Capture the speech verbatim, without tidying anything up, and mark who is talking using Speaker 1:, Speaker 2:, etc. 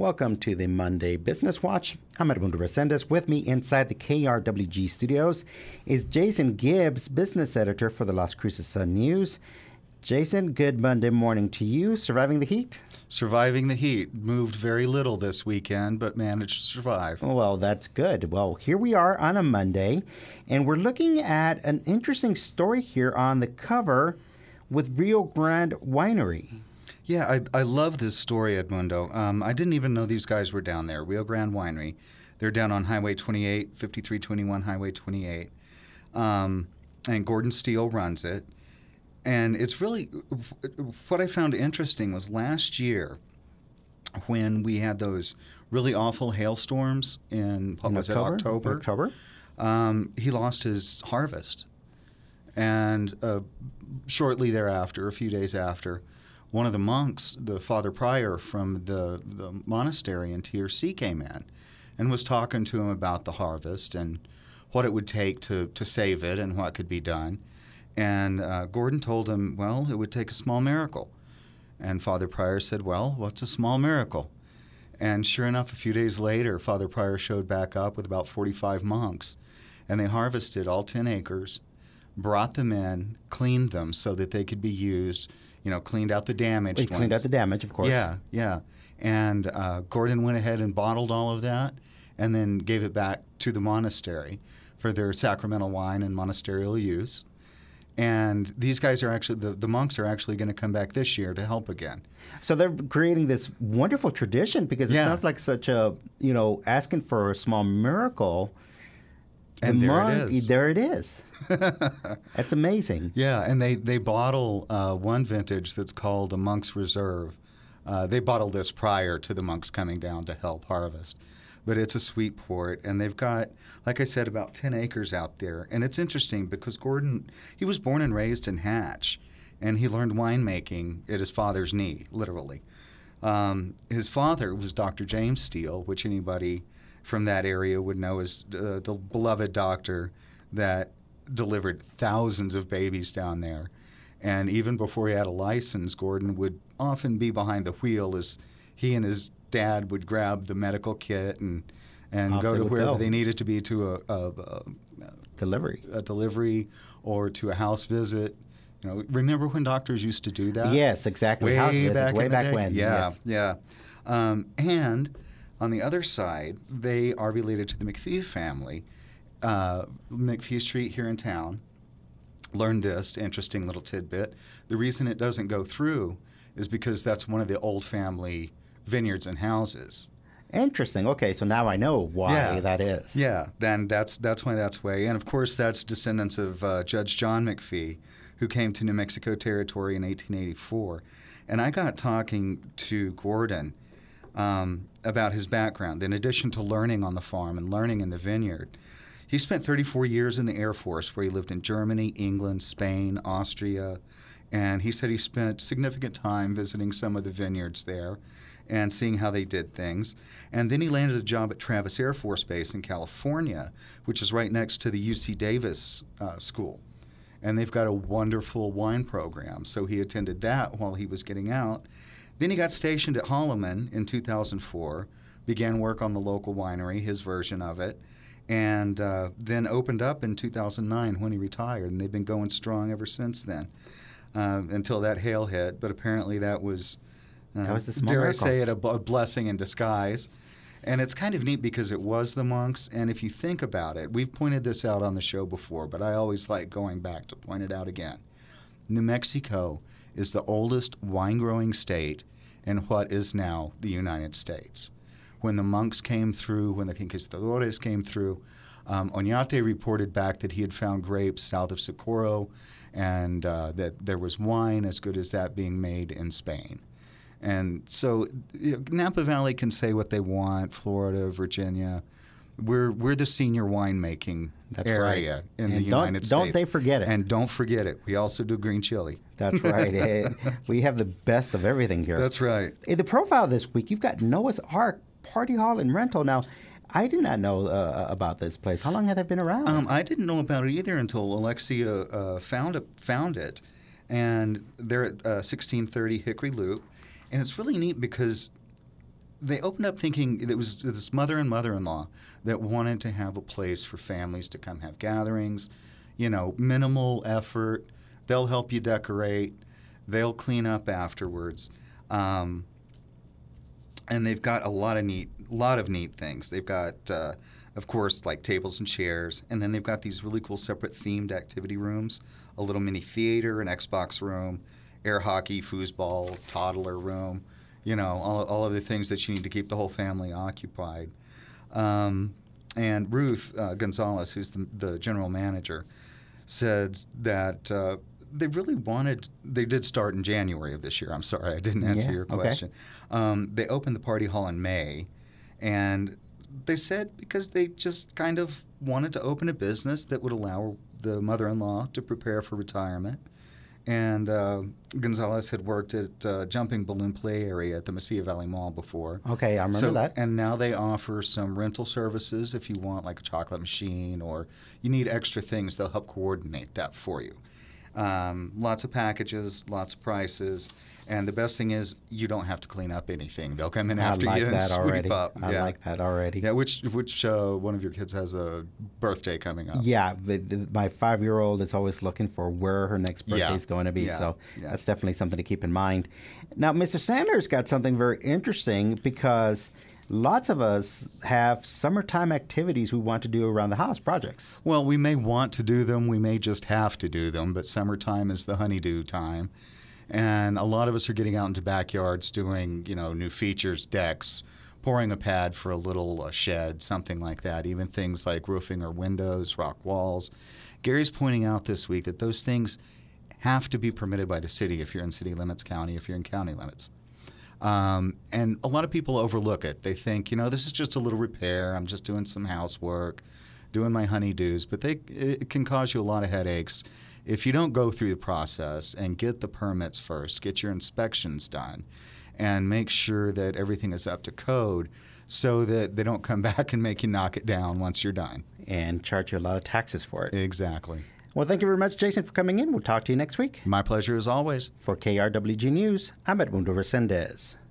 Speaker 1: Welcome to the Monday Business Watch. I'm Edmundo Resendez. With me inside the K R W G studios is Jason Gibbs, business editor for the Las Cruces Sun News. Jason, good Monday morning to you. Surviving the heat?
Speaker 2: Surviving the heat. Moved very little this weekend, but managed to survive.
Speaker 1: Well, that's good. Well, here we are on a Monday, and we're looking at an interesting story here on the cover with Rio Grande Winery.
Speaker 2: Yeah, I, I love this story, Edmundo. Um, I didn't even know these guys were down there, Rio Grande Winery. They're down on Highway twenty-eight, fifty-three twenty-one Highway twenty-eight. Um, and Gordon Steele runs it. And it's really, what I found interesting was last year when we had those really awful hailstorms in, what
Speaker 1: in
Speaker 2: was
Speaker 1: October?
Speaker 2: it, October?
Speaker 1: October.
Speaker 2: Um, he lost his harvest. And uh, shortly thereafter, a few days after, one of the monks, the Father Prior from the, the monastery in T R C, came in and was talking to him about the harvest and what it would take to, to save it and what could be done. And uh, Gordon told him, well, it would take a small miracle. And Father Prior said, well, what's a small miracle? And sure enough, a few days later, Father Prior showed back up with about forty-five monks. And they harvested all ten acres, brought them in, cleaned them so that they could be used, you know, cleaned out the damage.
Speaker 1: We cleaned out the damage, of course.
Speaker 2: Yeah, yeah. And uh, Gordon went ahead and bottled all of that and then gave it back to the monastery for their sacramental wine and monasterial use. And these guys are actually, the, the monks are actually going to come back this year to help again.
Speaker 1: So they're creating this wonderful tradition because it
Speaker 2: Yeah.
Speaker 1: sounds like such a, you know, asking for a small miracle.
Speaker 2: And
Speaker 1: The
Speaker 2: there
Speaker 1: monk-
Speaker 2: it is.
Speaker 1: There it is. That's amazing.
Speaker 2: Yeah, and they, they bottle uh, one vintage that's called a Monk's Reserve. Uh, they bottled this prior to the monks coming down to help harvest. But it's a sweet port, and they've got, like I said, about ten acres out there. And it's interesting because Gordon, he was born and raised in Hatch, and he learned winemaking at his father's knee, literally. Um, his father was Doctor James Steele, which anybody from that area would know as uh, the beloved doctor that delivered thousands of babies down there. And even before he had a license, Gordon would often be behind the wheel as he and his dad would grab the medical kit and and
Speaker 1: Off
Speaker 2: go
Speaker 1: they
Speaker 2: to
Speaker 1: would
Speaker 2: wherever
Speaker 1: go.
Speaker 2: they needed to be to a, a, a,
Speaker 1: Delivery.
Speaker 2: a delivery or to a house visit. You know, remember when doctors used to do that?
Speaker 1: Yes, exactly.
Speaker 2: Way
Speaker 1: House visits,
Speaker 2: back
Speaker 1: way
Speaker 2: in the
Speaker 1: back
Speaker 2: day.
Speaker 1: when.
Speaker 2: Yeah,
Speaker 1: Yes.
Speaker 2: yeah. Um, and on the other side, they are related to the McPhee family. Uh, McPhee Street here in town. Learned this interesting little tidbit. The reason it doesn't go through is because that's one of the old family vineyards and houses.
Speaker 1: Interesting. Okay, so now I know why
Speaker 2: Yeah.
Speaker 1: that is.
Speaker 2: Yeah, then that's that's why that's way. And of course, that's descendants of uh, Judge John McPhee, who came to New Mexico Territory in eighteen eighty-four. And I got talking to Gordon um, about his background. In addition to learning on the farm and learning in the vineyard, he spent thirty-four years in the Air Force, where he lived in Germany, England, Spain, Austria. And he said he spent significant time visiting some of the vineyards there and seeing how they did things. And then he landed a job at Travis Air Force Base in California, which is right next to the U C Davis uh, School. And they've got a wonderful wine program. So he attended that while he was getting out. Then he got stationed at Holloman in two thousand four, began work on the local winery, his version of it, and uh, then opened up in two thousand nine when he retired. And they've been going strong ever since then, uh, until that hail hit. But apparently that was... Uh,
Speaker 1: That was the small
Speaker 2: dare
Speaker 1: miracle.
Speaker 2: I say it, a, b- a blessing in disguise. And it's kind of neat because it was the monks. And if you think about it, we've pointed this out on the show before, but I always like going back to point it out again. New Mexico is the oldest wine-growing state in what is now the United States. When the monks came through, when the conquistadores came through, um, Oñate reported back that he had found grapes south of Socorro and uh, that there was wine as good as that being made in Spain. And so you know, Napa Valley can say what they want, Florida, Virginia. We're we're the senior winemaking
Speaker 1: That's
Speaker 2: area
Speaker 1: right.
Speaker 2: in
Speaker 1: And
Speaker 2: the
Speaker 1: don't-
Speaker 2: United States.
Speaker 1: don't they forget it.
Speaker 2: And don't forget it. We also do green chili.
Speaker 1: That's right. Eh, we have the best of everything here.
Speaker 2: That's right.
Speaker 1: Eh, The profile this week, you've got Noah's Ark Party Hall and Rental. Now, I did not know uh, about this place. How long have they been around?
Speaker 2: Um, I didn't know about it either until Alexia uh, found it, found it. And they're at uh, sixteen thirty Hickory Loop. And it's really neat because they opened up thinking it was this mother and mother-in-law that wanted to have a place for families to come have gatherings, you know, minimal effort. They'll help you decorate. They'll clean up afterwards. Um, and they've got a lot of neat, lot of neat things. They've got, uh, of course, like tables and chairs, and then they've got these really cool separate themed activity rooms, a little mini theater, an Xbox room, air hockey, foosball, toddler room, you know, all, all of the things that you need to keep the whole family occupied. Um, and Ruth uh, Gonzalez, who's the, the general manager, said that uh, they really wanted, they did start in January of this year. I'm sorry, I didn't answer
Speaker 1: Yeah,
Speaker 2: your
Speaker 1: okay.
Speaker 2: question. Um, they opened the party hall in May, and they said because they just kind of wanted to open a business that would allow the mother-in-law to prepare for retirement. And uh, Gonzalez had worked at uh, Jumping Balloon Play Area at the Mesilla Valley Mall before.
Speaker 1: Okay, I remember
Speaker 2: so,
Speaker 1: that.
Speaker 2: And now they offer some rental services if you want like a chocolate machine or you need extra things, they'll help coordinate that for you. Um, lots of packages, lots of prices. And the best thing is you don't have to clean up anything. They'll come in
Speaker 1: I
Speaker 2: after
Speaker 1: like
Speaker 2: you and
Speaker 1: that
Speaker 2: sweep
Speaker 1: already.
Speaker 2: up.
Speaker 1: I
Speaker 2: yeah.
Speaker 1: like that already.
Speaker 2: Yeah, which which uh, one of your kids has a birthday coming up?
Speaker 1: Yeah, the, the, my five-year-old is always looking for where her next birthday
Speaker 2: Yeah.
Speaker 1: is going to be,
Speaker 2: Yeah.
Speaker 1: so
Speaker 2: Yeah.
Speaker 1: that's definitely something to keep in mind. Now, Mister Sanders got something very interesting because lots of us have summertime activities we want to do around the house, projects.
Speaker 2: Well, we may want to do them, we may just have to do them, but summertime is the honeydew time. And a lot of us are getting out into backyards doing, you know, new features, decks, pouring a pad for a little uh, shed, something like that, even things like roofing or windows, rock walls. Gary's pointing out this week that those things have to be permitted by the city if you're in city limits county, if you're in county limits. Um, and a lot of people overlook it. They think, you know, this is just a little repair. I'm just doing some housework, doing my honeydews. But they, it can cause you a lot of headaches if you don't go through the process and get the permits first, get your inspections done, and make sure that everything is up to code so that they don't come back and make you knock it down once you're done.
Speaker 1: And charge you a lot of taxes for it.
Speaker 2: Exactly.
Speaker 1: Well, thank you very much, Jason, for coming in. We'll talk to you next week.
Speaker 2: My pleasure as always.
Speaker 1: For K R W G News, I'm Edmundo Resendez.